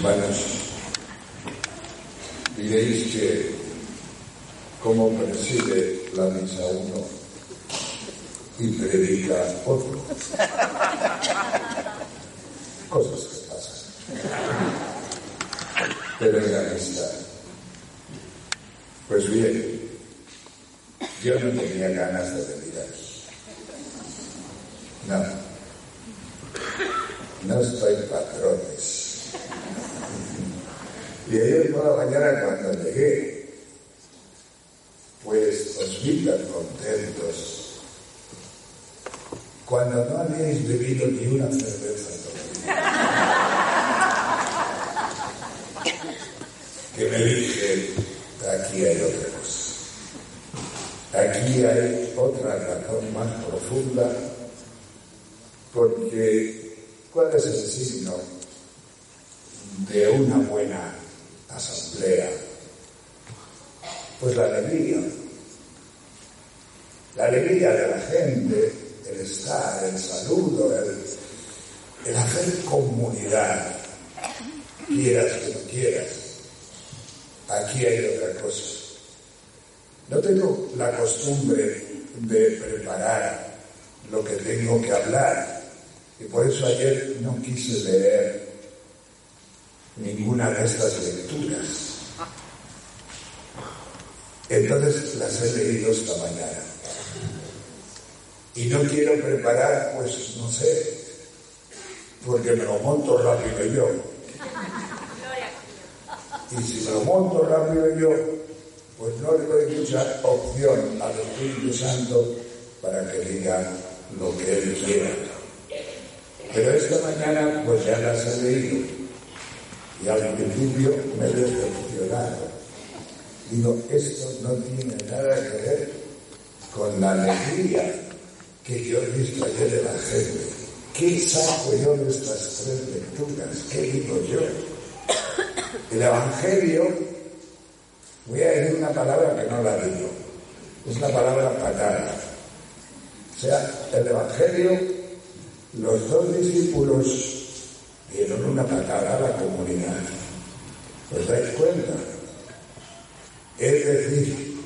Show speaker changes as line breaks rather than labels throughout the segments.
Hermanos, diréis que cómo preside la misa uno y predica otro. Cosas que pasan. Pero en la amistad. Pues bien, yo no tenía ganas de venir aquí. No estoy patrones. Y ayer por la mañana cuando llegué, pues os vi tan contentos, cuando no habíais bebido ni una cerveza todavía. Que me dije, aquí hay otra cosa. Aquí hay otra razón más profunda, porque ¿cuál es el signo de una buena asamblea? Pues la alegría de la gente, el estar, el saludo, el hacer comunidad, quieras que no quieras. Aquí hay otra cosa. No tengo la costumbre de preparar lo que tengo que hablar, y por eso ayer no quise leer ninguna de estas lecturas. Entonces las he leído esta mañana. Y no quiero preparar, pues no sé, porque me lo monto rápido yo. Y si me lo monto rápido yo, pues no le doy mucha opción al Espíritu Santo para que diga lo que Él quiera. Pero esta mañana pues ya las he leído. Y al principio me he decepcionado. Digo, esto no tiene nada que ver con la alegría que yo he visto ayer de la gente. ¿Qué saco yo de estas tres lecturas? ¿Qué digo yo? El Evangelio, voy a decir una palabra que no la digo. Es la palabra patada. O sea, el Evangelio, los dos discípulos dieron una patada a la comunidad. ¿Os dais cuenta? Es decir,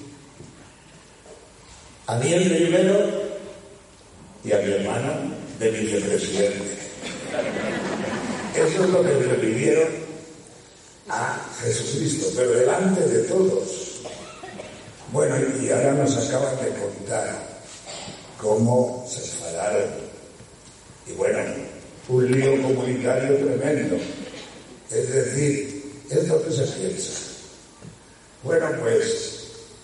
a mí el primero y a mi hermano de vicepresidente. Eso es lo que le pidieron a Jesucristo, pero delante de todos. Bueno, y ahora nos acaban de contar cómo se enfadaron. Y bueno, un lío comunitario tremendo. Es decir, es lo que se piensa. Bueno, pues,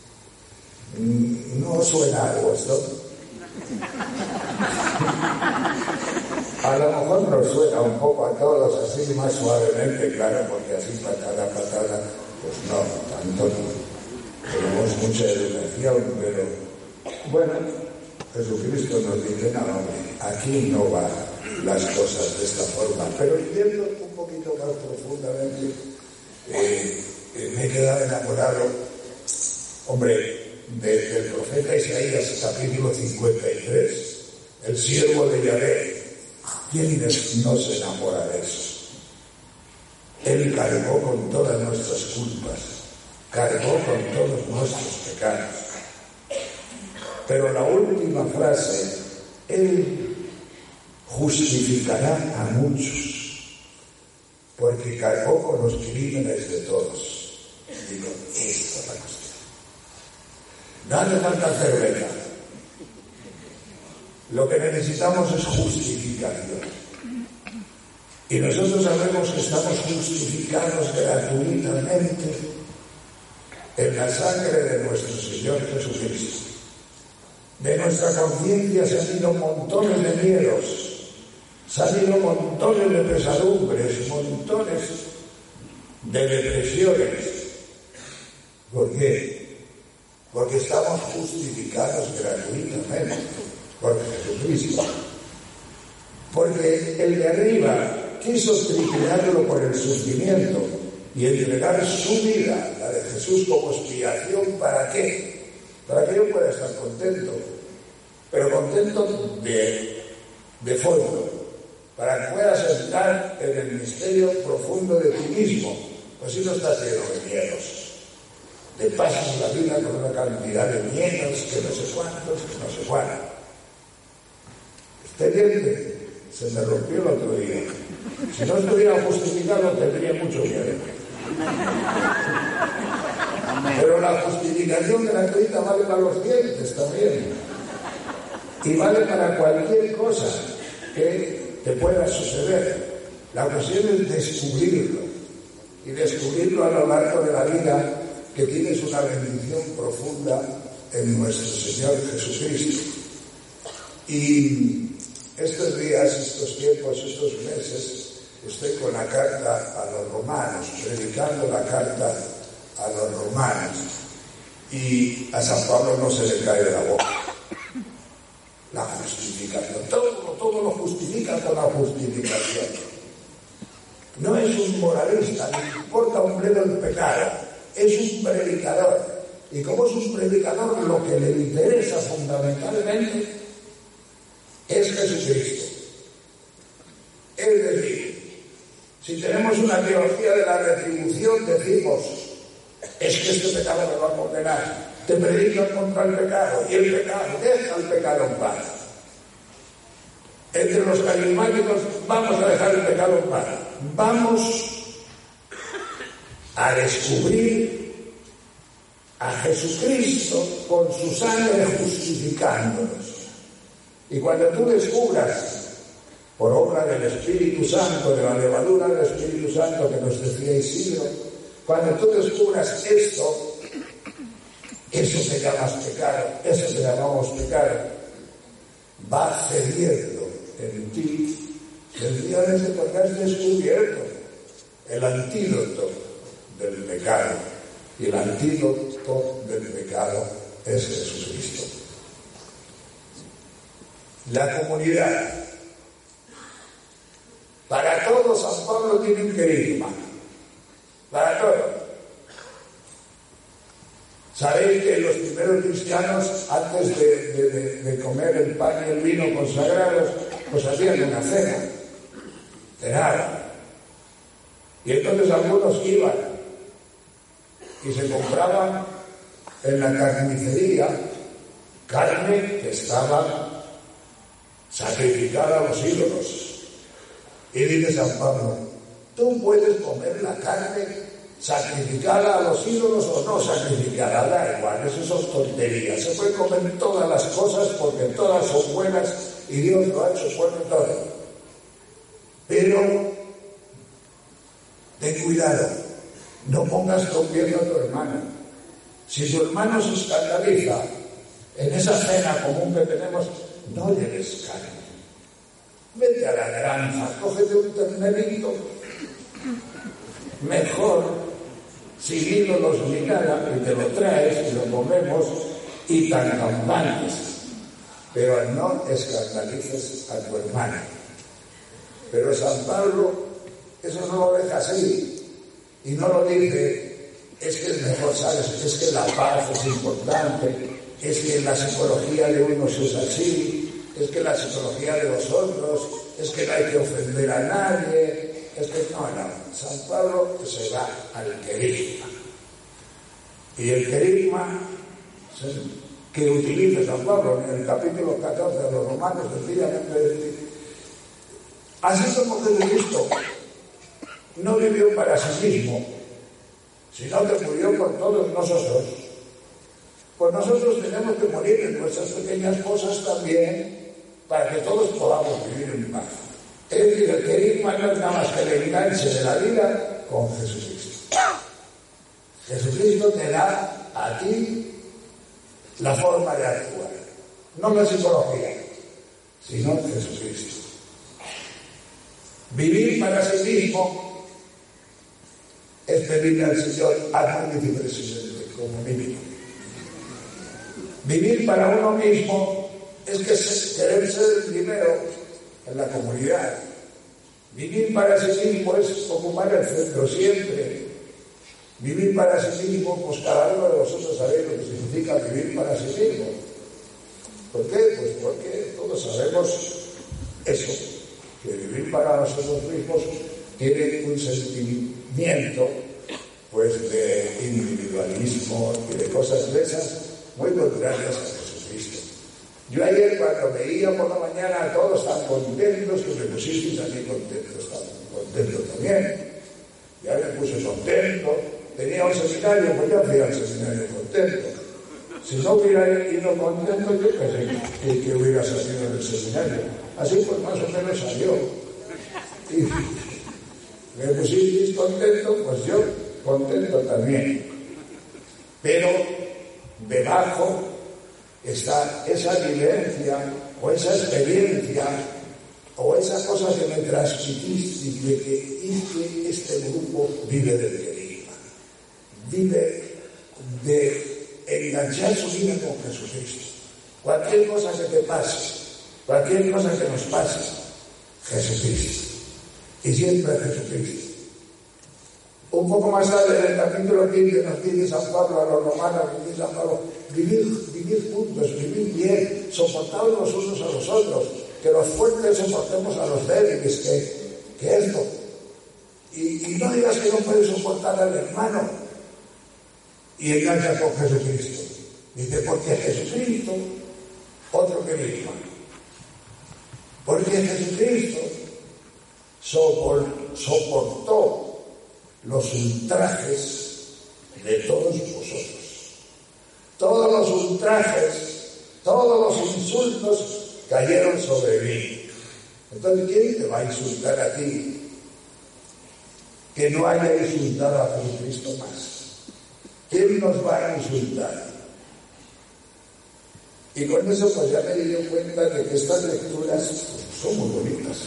¿no suena algo esto? A lo mejor nos suena un poco a todos así más suavemente, claro, porque así patada, pues no, tanto no. Tenemos mucha educación, pero bueno, Jesucristo nos dice, no, hombre, aquí no van las cosas de esta forma. Pero yendo un poquito más profundamente, me he quedado enamorado, hombre, del profeta Isaías, capítulo 53, el siervo de Yahvé. ¿Quién no se enamora de eso? Él cargó con todas nuestras culpas, cargó con todos nuestros pecados. Pero la última frase, Él justificará a muchos, porque cargó con los crímenes de todos. Digo, esta es la cuestión. No hace falta cerveza. Lo que necesitamos es justificación. Y nosotros sabemos que estamos justificados gratuitamente en la sangre de nuestro Señor Jesucristo. De nuestra conciencia se han ido montones de miedos, se han ido montones de pesadumbres, montones de depresiones. ¿Por qué? Porque estamos justificados gratuitamente por Jesucristo. Porque el de arriba quiso triturarlo por el sufrimiento y entregar su vida, la de Jesús, como expiación. ¿Para qué? Para que yo pueda estar contento, pero contento de fondo, para que puedas entrar en el misterio profundo de ti mismo. Pues si no estás lleno de miedos, te pasas la vida con una cantidad de miedos que no sé cuántos, que no sé cuántos. Este diente se me rompió el otro día. Si no estuviera justificado tendría mucho miedo. Pero la justificación gratuita vale para los dientes también. Y vale para cualquier cosa que te pueda suceder. La cuestión es descubrirlo. Y descubrirlo a lo largo de la vida, que tienes una bendición profunda en nuestro Señor Jesucristo. Y estos días, estos tiempos, estos meses, estoy con la carta a los romanos, predicando la carta a los romanos. Y a San Pablo no se le cae de la boca la justificación. Todo lo justifica con la justificación. No es un moralista, le importa un bledo el pecado. Es un predicador. Y como es un predicador, lo que le interesa fundamentalmente es Jesucristo. Es decir, si tenemos una teología de la retribución, decimos, es que este pecado me va a condenar. Te predican contra el pecado, y el pecado, deja el pecado en paz. Entre los carismáticos, vamos a dejar el pecado en paz. Vamos a descubrir a Jesucristo con su sangre justificándonos. Y cuando tú descubras, por obra del Espíritu Santo, de la levadura del Espíritu Santo que nos decía Isidro, cuando tú descubras esto, eso que llamas pecado, eso que llamamos pecado, va cediendo en ti, sencillamente porque has descubierto el antídoto del pecado. Y el antídoto del pecado es Jesucristo. La comunidad. Para todo San Pablo tiene un querigma. Para todo. Sabéis que los primeros cristianos, antes de comer el pan y el vino consagrados, pues hacían una cena. Cenaban. Y entonces algunos iban y se compraban en la carnicería carne que estaba sacrificada a los ídolos. Y dice San Pablo, tú puedes comer la carne sacrificada a los ídolos o no sacrificada, da igual, eso son tonterías. Se pueden comer todas las cosas porque todas son buenas y Dios lo ha hecho bueno todo. Pero ten cuidado, no pongas tropiezo a tu hermano. Si tu hermano se escandaliza en esa cena común que tenemos, no le des carne. Vete a la granja, cógete un ternerito, mejor, sin ídolos ni nada, y te lo traes y lo comemos y tan campantes. Pero no escandalices a tu hermano. Pero San Pablo eso no lo deja así. Y no lo dice, es que es mejor, ¿sabes? Es que la paz es importante, es que la psicología de unos es así, es que la psicología de los otros, es que no hay que ofender a nadie, es que no. San Pablo se va al querigma. Y el querigma que utiliza San Pablo en el capítulo 14 de los Romanos, sencillamente, así como Jesucristo no vivió para sí mismo, sino que murió por todos nosotros. Pues nosotros tenemos que morir en nuestras pequeñas cosas también, para que todos podamos vivir en paz. Es decir, el querigma no es nada más que el enganche de la vida con Jesucristo. Jesucristo te da a ti la forma de actuar, no la psicología, sino Jesucristo. Vivir para sí mismo es pedirle al Señor, hazme vicepresidente, como mínimo. Vivir para uno mismo es que querer ser el primero en la comunidad. Vivir para sí mismo es ocupar el centro siempre. Vivir para sí mismo, pues cada uno de vosotros sabéis lo que significa vivir para sí mismo. ¿Por qué? Pues porque todos sabemos eso, que vivir para nosotros mismos tiene un sentimiento pues de individualismo y de cosas de esas muy contrarias a Jesucristo. Yo ayer cuando veía por la mañana a todos tan contentos, que me pusisteis a mí contento también. Ya me puse contento. Tenía un seminario, pues yo fui al seminario contento. Si no hubiera ido contento, yo pensé que hubiera salido del seminario. Así pues más o menos salió. Y me pusisteis contento, pues yo contento también. Pero debajo está esa vivencia o esa experiencia o esa cosa que me transmitiste de que este grupo vive del querigma, vive de enganchar su vida con Jesucristo. Cualquier cosa que te pase, cualquier cosa que nos pase, Jesucristo. Y siempre Jesucristo. Un poco más tarde, en el capítulo 15, nos dice San Pablo a los romanos, dice San Pablo, vivid juntos, vivid bien, soportaos los unos a los otros, que los fuertes soportemos a los débiles, que esto. Y no digas que no puedes soportar al hermano. Y engancha con Jesucristo. Dice, porque Jesucristo, otro querigma. Porque Jesucristo soportó los ultrajes de todos vosotros. Todos los ultrajes, todos los insultos cayeron sobre mí. Entonces, ¿quién te va a insultar a ti que no haya insultado a Jesucristo más? ¿Quién nos va a insultar? Y con eso pues ya me di cuenta de que estas lecturas pues, son muy bonitas.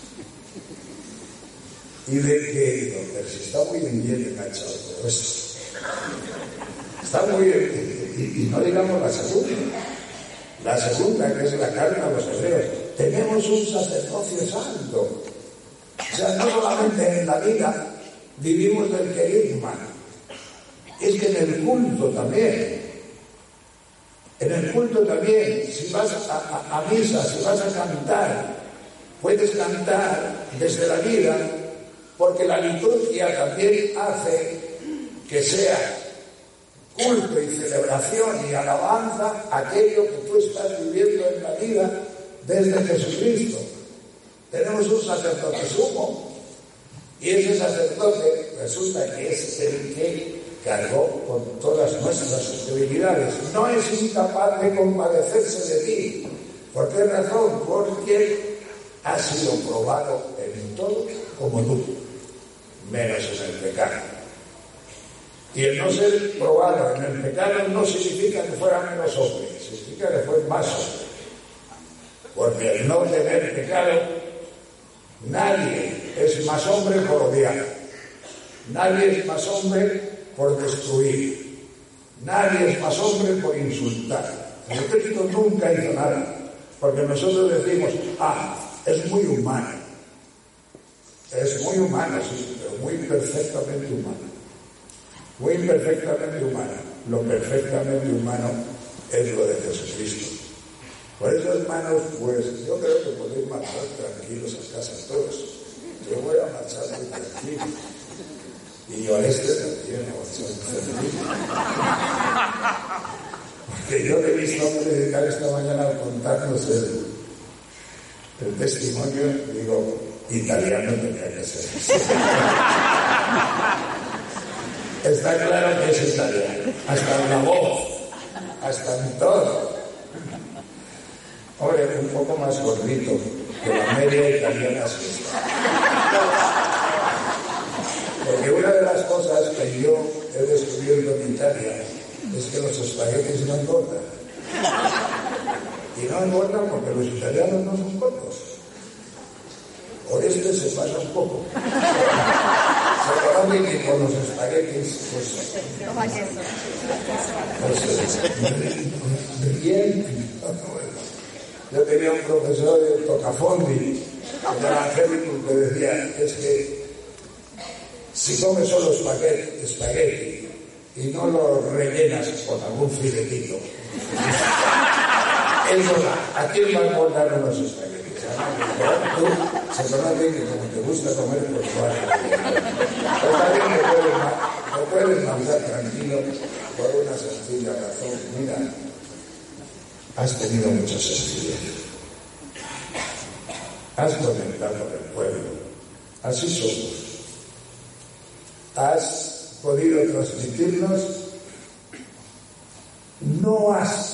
Y de que si está muy bien enganchado todo esto. Está muy bien. Y no digamos la segunda. La segunda, que es la carta a los hebreos. Tenemos un sacerdocio santo. O sea, no solamente en la vida vivimos del querigma. Es que en el culto también. En el culto también, si vas a misa, si vas a cantar, puedes cantar desde la vida, porque la liturgia también hace que sea culto y celebración y alabanza aquello que tú estás viviendo en la vida desde Jesucristo. Tenemos un sacerdote sumo, y ese sacerdote resulta que es el que cargó con todas nuestras debilidades. No es incapaz de compadecerse de ti. ¿Por qué razón? Porque ha sido probado en todo como tú, menos en el pecado. Y el no ser probado en el pecado no significa que fuera menos hombre, significa que fue más hombre. Porque el no tener pecado, nadie es más hombre por odiar. Nadie es más hombre por destruir. Nadie es más hombre por insultar. Jesucristo nunca hizo nada, porque nosotros decimos, es muy humano. Es muy humano, sí, pero muy perfectamente humano. Muy perfectamente humano. Lo perfectamente humano es lo de Jesucristo. Por eso, hermanos, pues yo creo que podéis marchar tranquilos a casa todos. Yo voy a marchar muy tranquilo. Y yo a este también a marchar tranquilo. Porque yo le he visto predicar esta mañana al contarnos el testimonio, digo, italiano tenía que ser. Está claro que es italiano, hasta en la voz, hasta en todo. Hombre, un poco más gordito que la media italiana sí está. Porque una de las cosas que yo he descubierto en Italia es que los espaguetis no engordan. Y no engordan porque los italianos no son gordos. O se pasa un poco. Se conoce que con los espaguetis, bien. Yo tenía un profesor de Tocafondi, el evangélico, que decía, es que si comes solo espagueti y no lo rellenas con algún filetito, eso ¿a quién va a engordar unos espaguetis? Tú, se conoce que como te gusta comer, pues lo haces. Pero también me puedes mandar tranquilo por una sencilla razón. Mira, has tenido mucha sencillez. Has conectado con el pueblo. Así somos. Has podido transmitirnos. No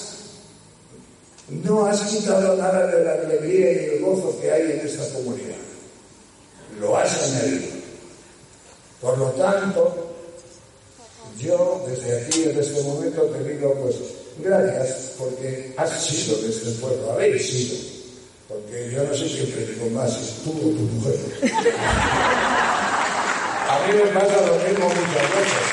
has quitado nada de la alegría y el gozo que hay en esta comunidad. Lo has añadido. Por lo tanto, yo desde aquí, en este momento, te digo, pues, gracias, porque has sido de este pueblo, habéis sido. Porque yo no sé quién predicó más, si tú o tu mujer. A mí me pasa lo mismo muchas veces.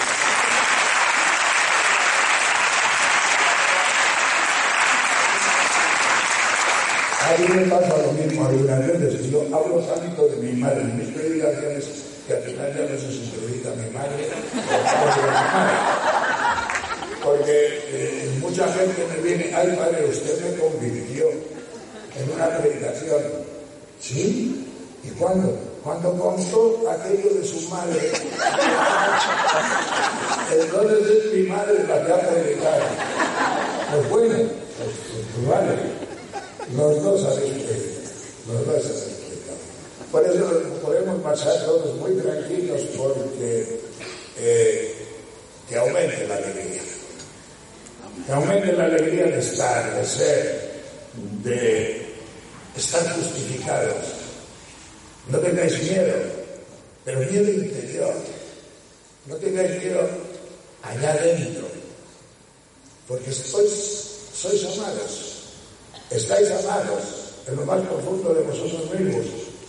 A mí me pasa lo mismo algunas veces, que yo hablo tanto de mi madre en mis predicaciones que al final ya no sé si predica mi madre o de mi madre. Porque mucha gente me viene, ay padre, usted me convirtió en una predicación. ¿Sí? ¿Y cuándo? Cuando contó aquello de su madre. Entonces es mi madre la que ha predicado. Pues bueno, pues vale. Los dos habéis predicado. Por eso podemos pasar todos muy tranquilos porque que aumente la alegría. Que aumente la alegría de estar, de ser, de estar justificados. No tengáis miedo, pero miedo interior. No tengáis miedo allá adentro, porque sois amados. Estáis amados en lo más profundo de vosotros mismos.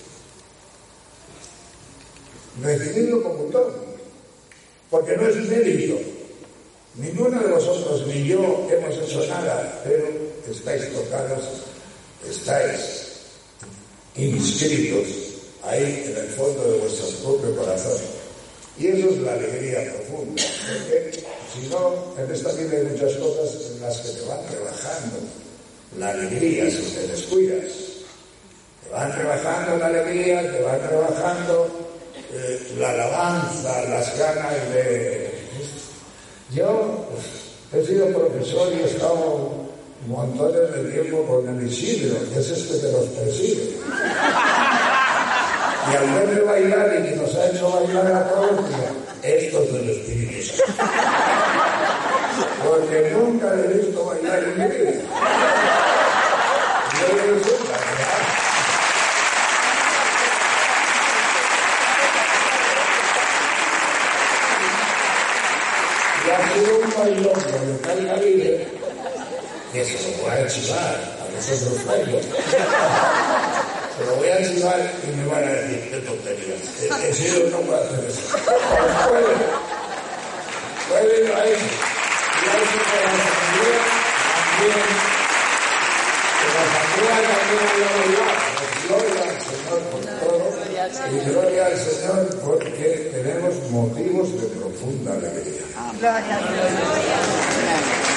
Recibidlo como un don, porque no es mérito. Ninguno de vosotros ni yo hemos hecho nada, pero estáis tocados, estáis inscritos ahí en el fondo de vuestro propio corazón. Y eso es la alegría profunda, porque si no, en esta vida hay muchas cosas en las que te van rebajando la alegría si te descuidas. Te van rebajando la alegría, te van rebajando la alabanza, las ganas de... Yo he sido profesor y he estado montones de tiempo con el Isidro, que es este que los preside. Y al verle bailar y que nos ha hecho bailar a todos, esto es del Espíritu Santo. Porque nunca le he visto bailar en mi vida. Yo le resulta que y ha sido un bailón de tal calibre que se lo voy a chivar a los otros bailos. Se lo voy a chivar y me van a decir, qué tonterías. He sido no puede hacer eso. Pues puede ir ahí. Y hay que la asamblea también. Que la asamblea también ha bailar. Gloria al Señor por todo. Y gloria al Señor porque tenemos motivos de profunda alegría.
Gloria a Dios.